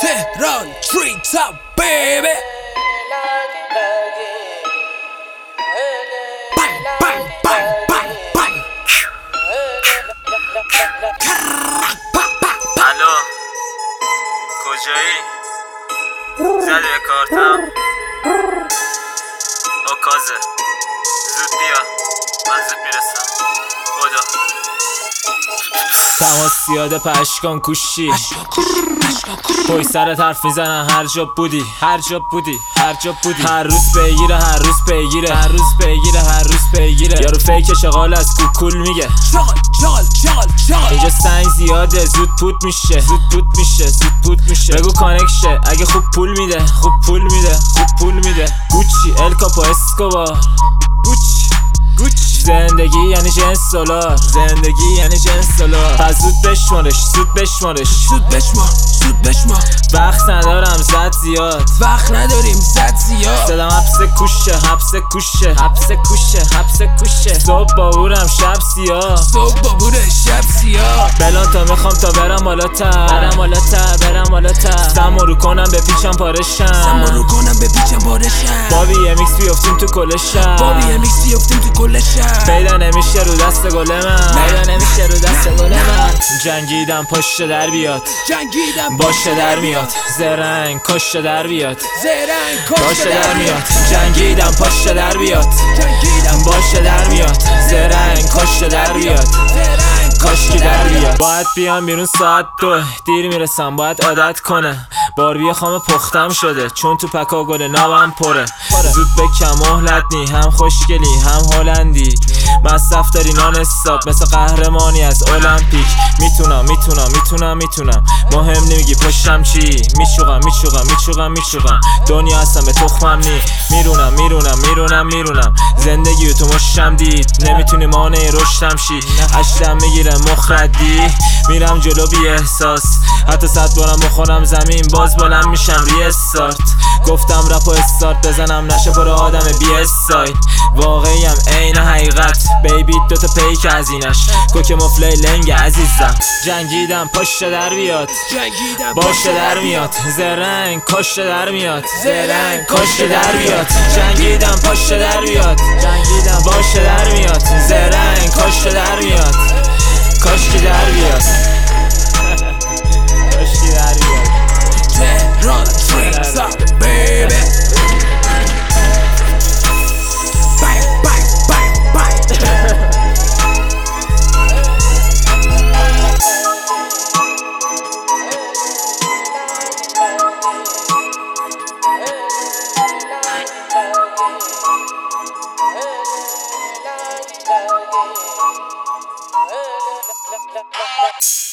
تهران تری تاپ بیبی بانگ بانگ بانگ بانگ بانگ الو کجایی؟ زدی به کارتم اوکازه زود بیا من زود میرسم خدا تماس زیاده پشکان کوشی پای سرت حرف میزنن هر جا بودی هر جا بودی هر جا بودی هر روز بگیره هر روز پیگیره هر روز بگیره هر روز پیگیره یارو فیک شغال از کوکول میگه چال اینجا سنگ زیاده زود پوت میشه زود پوت میشه زود پوت میشه بگو کانکشه اگه خوب پول میده خوب پول میده خوب پول میده گوچی الکاپو اسکوبار زندگی یعنی جنس دلار زندگی یعنی جنس دلار پس زود بشمارش زود بشمارش زود بشمار وقت ندارم زد زیاد وقت نداریم زد زیاد صدام حبس کوشه حبس کوشه حبس کوشه حبس کوشه صبح بابورم شب سیاه صبح بابوره شب سیاه بلان تا میخوام تا برم بالاتر برم بالاتر سمو کنم بپیچم پارشم بابی امیکس بیافتیم تو کلشم پیدا نمیشه رو دست گل من جنگیدم پشت در بیاد باشه در میاد زرنگ کشت در بیاد باشه در میاد جنگیدم پشت در بیاد باشه در میاد زرنگ کشت در بیاد کاشکی در بیاد باید بیام بیرون ساعت 2 دیر میرسم باید عادت کنه باربی خام پختم شده چون تو پکا گل نابم پره زود بکم مهلت نی هم خوشگلی هم هلندی مصرف داری نان استاپ مثل قهرمانی از المپیک میتونم مهم نمیگی پشتم چی میچوقم دنیا هستم به تخمم نی میرونم زندگی تو مشتم دید نمیتونی مانع رشدم شی اشتم میگیره مخردی میرم جلو بی احساس حتی 100 بارم بخورم زمین باز بلند میشم ری استارت گفتم رپ و استارت بزنم نشه برو آدم بی استایل واقعیم عین حقیقت بیبی دوتا پیک هزینش کوک مفلی لنگ عزیزم جنگیدم پشت در بیاد باشه در میاد زرنگ کشت در میاد جنگیدم پشت در بیاد باشه در میاد زرنگ کشت در میاد کاشکی در بیاد کاشکی در بیاد تهران تری تاپ بیبی La la la la